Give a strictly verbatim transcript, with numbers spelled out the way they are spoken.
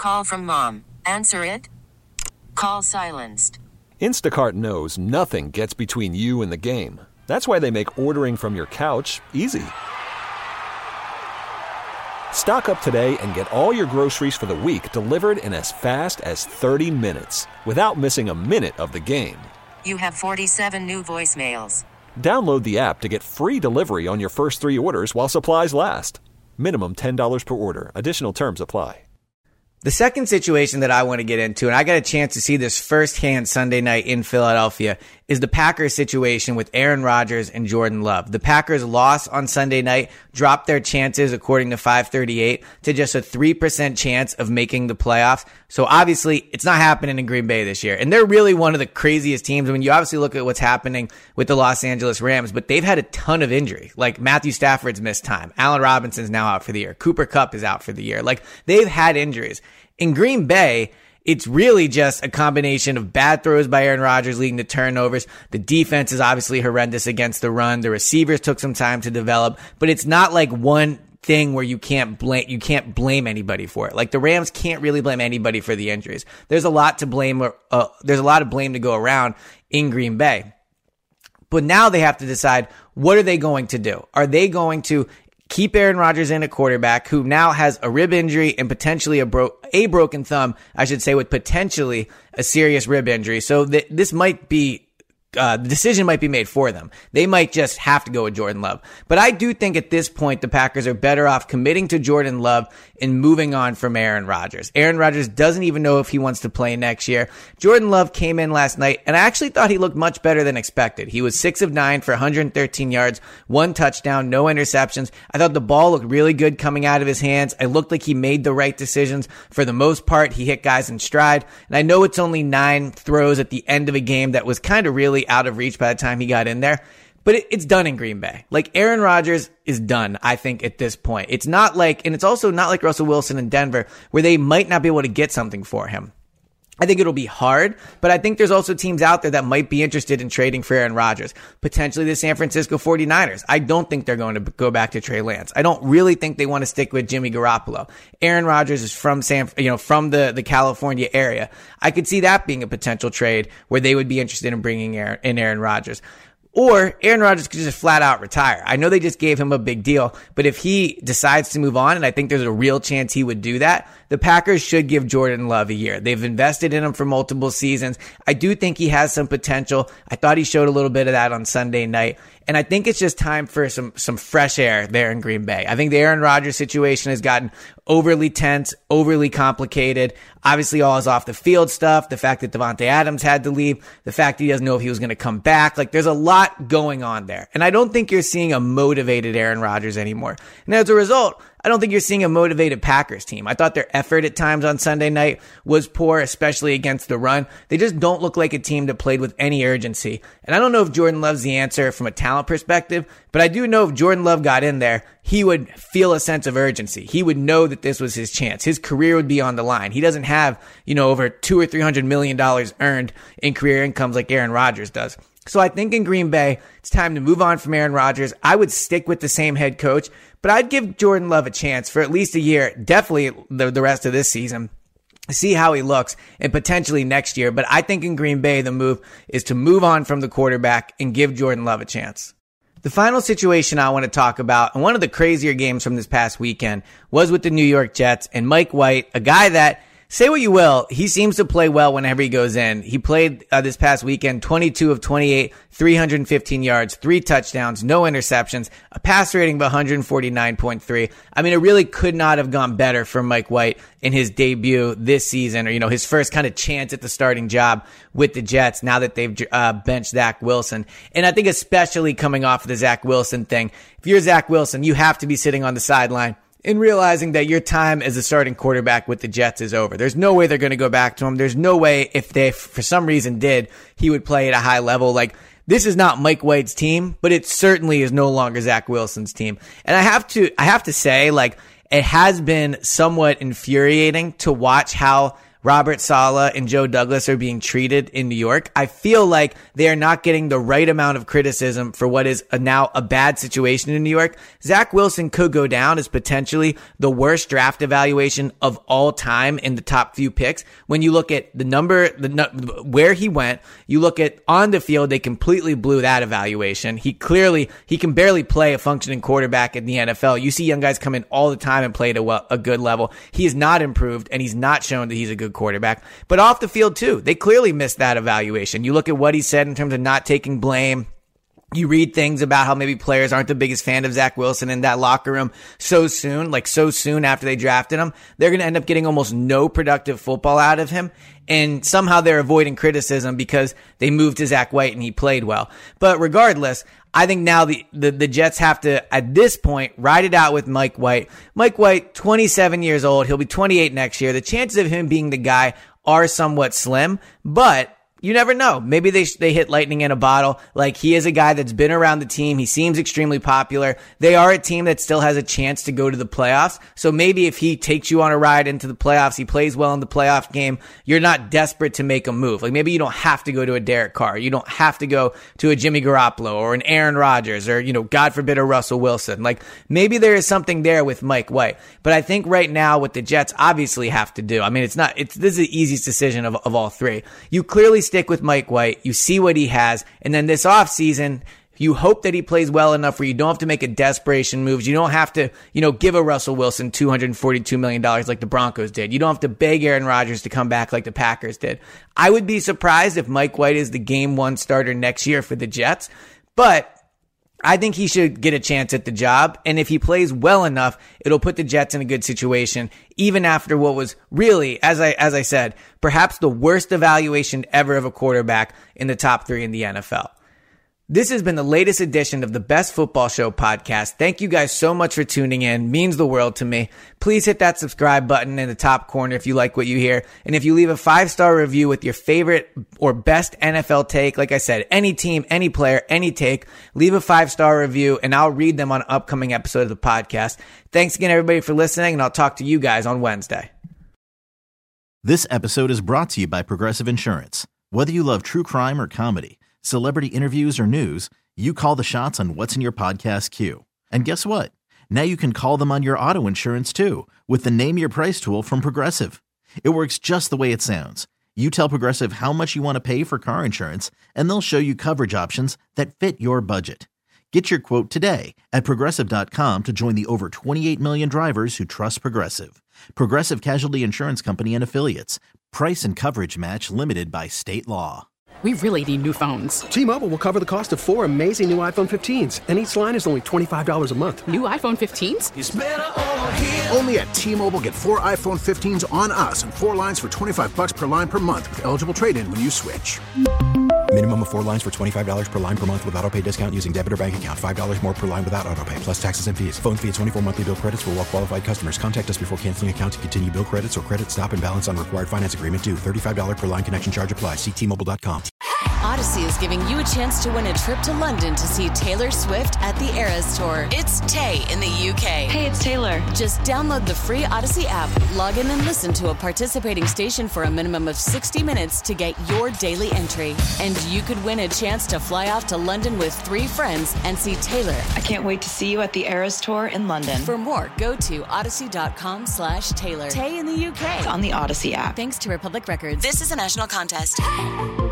Call from mom. Answer it. Call silenced. Instacart knows nothing gets between you and the game. That's why they make ordering from your couch easy. Stock up today and get all your groceries for the week delivered in as fast as thirty minutes without missing a minute of the game. You have forty-seven new voicemails. Download the app to get free delivery on your first three orders while supplies last. Minimum ten dollars per order. Additional terms apply. The second situation that I want to get into, and I got a chance to see this firsthand Sunday night in Philadelphia, is the Packers situation with Aaron Rodgers and Jordan Love. The Packers lost on Sunday night, dropped their chances, according to five thirty-eight, to just a three percent chance of making the playoffs. So obviously, it's not happening in Green Bay this year. And they're really one of the craziest teams. I mean, you obviously look at what's happening with the Los Angeles Rams, but they've had a ton of injury. Like Matthew Stafford's missed time. Allen Robinson's now out for the year. Cooper Kupp is out for the year. Like, they've had injuries. In Green Bay, it's really just a combination of bad throws by Aaron Rodgers leading to turnovers. The defense is obviously horrendous against the run. The receivers took some time to develop, but it's not like one thing where you can't blame, you can't blame anybody for it. Like, the Rams can't really blame anybody for the injuries. There's a lot to blame, uh, there's a lot of blame to go around in Green Bay. But now they have to decide, what are they going to do? Are they going to keep Aaron Rodgers in at quarterback, who now has a rib injury and potentially a bro- a broken thumb, I should say, with potentially a serious rib injury. So th- this might be Uh, the decision might be made for them. They might just have to go with Jordan Love. But I do think at this point, the Packers are better off committing to Jordan Love and moving on from Aaron Rodgers. Aaron Rodgers doesn't even know if he wants to play next year. Jordan Love came in last night, and I actually thought he looked much better than expected. He was six of nine for one hundred thirteen yards, one touchdown, no interceptions. I thought the ball looked really good coming out of his hands. I looked like he made the right decisions for the most part. He hit guys in stride. And I know it's only nine throws at the end of a game that was kind of really out of reach by the time he got in there. But it, it's done in Green Bay. Like, Aaron Rodgers is done, I think, at this point. It's not like, and it's also not like Russell Wilson in Denver, where they might not be able to get something for him. I think it'll be hard, but I think there's also teams out there that might be interested in trading for Aaron Rodgers. Potentially the San Francisco forty-niners. I don't think they're going to go back to Trey Lance. I don't really think they want to stick with Jimmy Garoppolo. Aaron Rodgers is from San, you know, from the, the California area. I could see that being a potential trade where they would be interested in bringing Aaron, in Aaron Rodgers. Or Aaron Rodgers could just flat out retire. I know they just gave him a big deal, but if he decides to move on, and I think there's a real chance he would do that, the Packers should give Jordan Love a year. They've invested in him for multiple seasons. I do think he has some potential. I thought he showed a little bit of that on Sunday night. And I think it's just time for some, some fresh air there in Green Bay. I think the Aaron Rodgers situation has gotten overly tense, overly complicated. Obviously, all his off the field stuff, the fact that Devontae Adams had to leave, the fact that he doesn't know if he was going to come back. Like, there's a lot going on there. And I don't think you're seeing a motivated Aaron Rodgers anymore. And as a result, I don't think you're seeing a motivated Packers team. I thought their effort at times on Sunday night was poor, especially against the run. They just don't look like a team that played with any urgency. And I don't know if Jordan Love's the answer from a talent perspective, but I do know if Jordan Love got in there, he would feel a sense of urgency. He would know that this was his chance. His career would be on the line. He doesn't have, you know, over two or three hundred million dollars earned in career incomes like Aaron Rodgers does. So I think in Green Bay, it's time to move on from Aaron Rodgers. I would stick with the same head coach, but I'd give Jordan Love a chance for at least a year, definitely the, the rest of this season, see how he looks, and potentially next year. But I think in Green Bay, the move is to move on from the quarterback and give Jordan Love a chance. The final situation I want to talk about, and one of the crazier games from this past weekend, was with the New York Jets and Mike White, a guy that, say what you will, he seems to play well whenever he goes in. He played uh, this past weekend, twenty-two of twenty-eight, three hundred fifteen yards, three touchdowns, no interceptions, a pass rating of one forty-nine point three. I mean, it really could not have gone better for Mike White in his debut this season, or, you know, his first kind of chance at the starting job with the Jets now that they've uh, benched Zach Wilson. And I think especially coming off of the Zach Wilson thing, if you're Zach Wilson, you have to be sitting on the sideline and realizing that your time as a starting quarterback with the Jets is over. There's no way they're going to go back to him. There's no way, if they for some reason did, he would play at a high level. Like, this is not Mike White's team, but it certainly is no longer Zach Wilson's team. And I have to, I have to say, like, it has been somewhat infuriating to watch how Robert Saleh and Joe Douglas are being treated in New York, I feel like they are not getting the right amount of criticism for what is a, now a bad situation in New York. Zach Wilson could go down as potentially the worst draft evaluation of all time in the top few picks. When you look at the number, the where he went, you look at on the field, they completely blew that evaluation. He clearly, he can barely play a functioning quarterback in the N F L. You see young guys come in all the time and play at a, well, a good level. He has not improved, and he's not shown that he's a good quarterback. But off the field, too, they clearly missed that evaluation. You look at what he said in terms of not taking blame. You read things about how maybe players aren't the biggest fan of Zach Wilson in that locker room so soon, like so soon after they drafted him. They're going to end up getting almost no productive football out of him. And somehow they're avoiding criticism because they moved to Zach White and he played well. But regardless, I think now the, the, the Jets have to, at this point, ride it out with Mike White. Mike White, twenty-seven years old. He'll be twenty-eight next year. The chances of him being the guy are somewhat slim, but you never know. Maybe they they hit lightning in a bottle. Like, he is a guy that's been around the team. He seems extremely popular. They are a team that still has a chance to go to the playoffs. So maybe if he takes you on a ride into the playoffs, he plays well in the playoff game, you're not desperate to make a move. Like, maybe you don't have to go to a Derek Carr. You don't have to go to a Jimmy Garoppolo or an Aaron Rodgers or, you know, God forbid, a Russell Wilson. Like, maybe there is something there with Mike White. But I think right now what the Jets obviously have to do, I mean, it's not, it's, this is the easiest decision of, of all three. You clearly stick with Mike White. You see what he has. And then this offseason, you hope that he plays well enough where you don't have to make a desperation moves. You don't have to, you know, give a Russell Wilson two hundred forty-two million dollars like the Broncos did. You don't have to beg Aaron Rodgers to come back like the Packers did. I would be surprised if Mike White is the game one starter next year for the Jets, but I think he should get a chance at the job. And if he plays well enough, it'll put the Jets in a good situation, even after what was really, as I, as I said, perhaps the worst evaluation ever of a quarterback in the top three in the N F L. This has been the latest edition of the Best Football Show podcast. Thank you guys so much for tuning in. It means the world to me. Please hit that subscribe button in the top corner if you like what you hear. And if you leave a five-star review with your favorite or best N F L take, like I said, any team, any player, any take, leave a five-star review and I'll read them on an upcoming episode of the podcast. Thanks again, everybody, for listening, and I'll talk to you guys on Wednesday. This episode is brought to you by Progressive Insurance. Whether you love true crime or comedy, celebrity interviews or news, you call the shots on what's in your podcast queue. And guess what? Now you can call them on your auto insurance too with the Name Your Price tool from Progressive. It works just the way it sounds. You tell Progressive how much you want to pay for car insurance, and they'll show you coverage options that fit your budget. Get your quote today at Progressive dot com to join the over twenty-eight million drivers who trust Progressive. Progressive Casualty Insurance Company and Affiliates. Price and coverage match limited by state law. We really need new phones. T-Mobile will cover the cost of four amazing new iPhone fifteens, and each line is only twenty-five dollars a month. New iPhone fifteens? It's better over here. Only at T-Mobile, get four iPhone fifteens on us and four lines for twenty-five dollars per line per month with eligible trade-in when you switch. Minimum of four lines for twenty-five dollars per line per month with autopay discount using debit or bank account. five dollars more per line without autopay, plus taxes and fees. Phone fee at twenty-four monthly bill credits for well-qualified customers. Contact us before canceling account to continue bill credits or credit stop and balance on required finance agreement due. thirty-five dollars per line connection charge applies. See T Mobile dot com. Odyssey is giving you a chance to win a trip to London to see Taylor Swift at the Eras Tour. It's Tay in the U K. Hey, it's Taylor. Just download the free Odyssey app, log in and listen to a participating station for a minimum of sixty minutes to get your daily entry. And you could win a chance to fly off to London with three friends and see Taylor. I can't wait to see you at the Eras Tour in London. For more, go to odyssey.com slash Taylor. Tay in the U K. On the Odyssey app. Thanks to Republic Records. This is a national contest.